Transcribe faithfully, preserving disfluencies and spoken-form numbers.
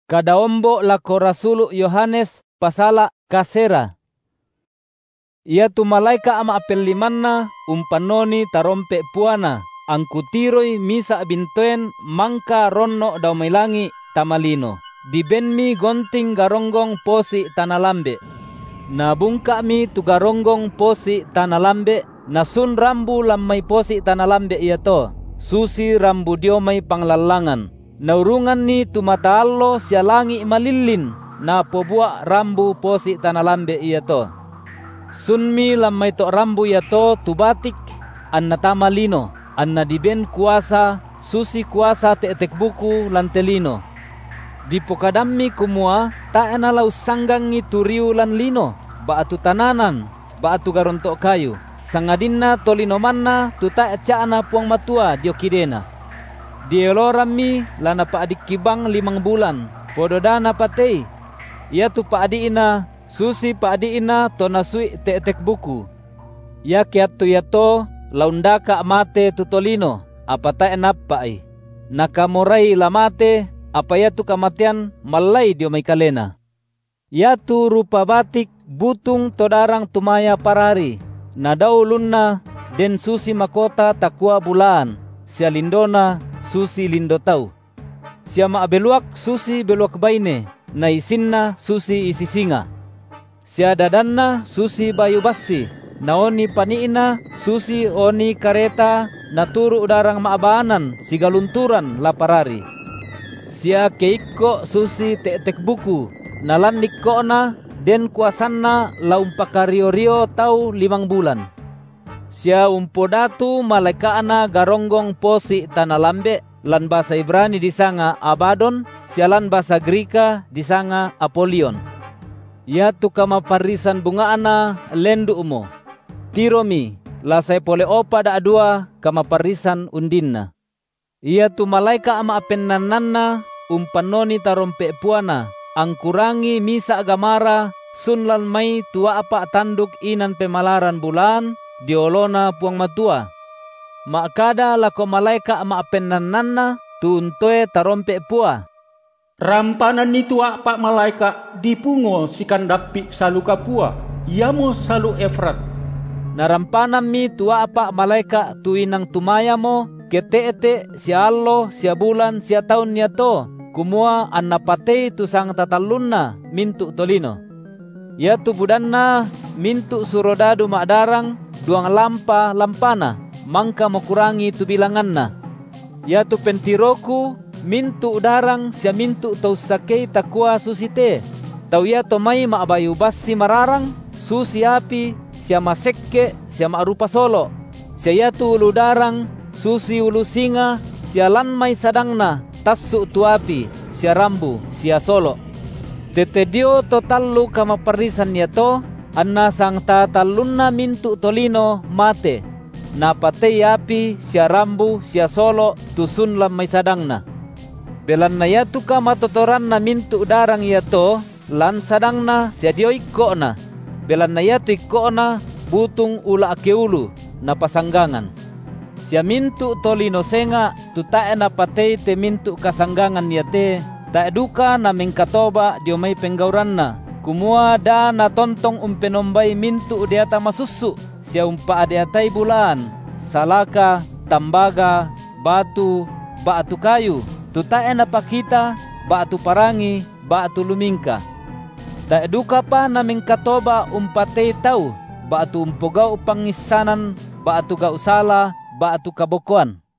Kadaombo lako Rasulu Yohanes pasala kasera. Ia tu malaika ama apelimanna umpanoni tarompe puana angkutiroi misa bintoen mangka ronno daumailangi tamalino. Dibenmi gonting garonggong posi tanalambe. Nabungka mi tu garonggong posi tanalambe nasun rambu lamai posi tanalambe ia to. Susi rambu diomai panglalangan. Naurungan ni tu mata allo sialangi malilin na pobua rambu posi tanalambe ia to. Sunmi lamai to rambu ia to tu batik anna tamalino anna diben kuasa susi kuasa tetek buku lantelino. Di pokadammi kumua ta enalau sanggangi turiu lan lino baatu tananan baatu garontok kayu sangadinna tolino manna tu ta ecaana puang matua diokidena. Dielorami lana pa adik kibang limang bulan pododana patei ia tu pa adiina susi pa adiina to nasui tetek buku ia kiatu yato laundaka mate tutolino apa ta enapai nakamorai lamate apa ya tu kamatian malai dio mai kalena. Ya tu rupa batik butung todarang tumaya parari. Nadau lunna den susi makota takua bulan. Sia lindona susi lindo tau. Sia ma beluak susi beluak baine. Na isinna susi isi singa. Sia dadanna susi bayu basi. Naoni paniina susi oni kareta naturu udarang maabanan sigalunturan laparari. Sia keiko susi tetek buku nalan nikona den kuasanna laumpakario-rio tau limang bulan. Sia umpodatu malaikaana garonggong posi tanalambe lan bahasa Ibrani disanga Abadon, sia lan bahasa Grika disanga Apolion. Ia tu kama parisan bungaana lendu umo. Tiromi lasai pole opa da dua kama parisan undinna. Ia tu malaika ama apennananna umpanoni tarompe puana angkurangi misa agamara sunlan mai tua apa tanduk inan pemalaran bulan diolona puang matua. Makada lako malaika ama apennananna tuntoe tarompe pua. Rampanan ni tua pak malaika dipungo sikandapi saluka pua. Iamo salu Efrat. Narampanan mi tua apa malaika tuinang tumayamo kete-ete si allo sia bulan sia taun nia to kumua anna patei tu sang tatalunna mintu tolino. Ya tu budanna mintu surodadu makdarang duang lampa lampana mangka mokurangi tu bilanganna. Ya tu pentiroku mintu darang sia mintu tau sakei takua susite. Tau ya to mai maabayu basi mararang susi api sia masekke sia marupa solo. Sia ya tu ulu darang susi ulu singa sia lan mai sadangna tasu tuapi sia rambu sia solo. Tetedio totallu kama parisan yato anna sang tatalunna mintu tolino mate. Na patei api sia rambu sia solo tusun lam mai sadangna. Belan na yatu kama totoranna mintu darang yato lan sadangna sia dio ikona. Belan na yatu ikona butung ula akeulu na pasanggangan. Sia mintu tolino senga tu tae na patei te mintu kasanggangan yate tae duka na mengkatoba dio mai penggauranna kumua da na tontong umpenombai mintu deata masusu sia umpa adeatai bulan salaka tambaga batu batu kayu tu tae na pakita batu parangi batu lumingka tae duka pa na mengkatoba umpatei tau batu umpogau pangisanan batu gau sala batu kabokoan.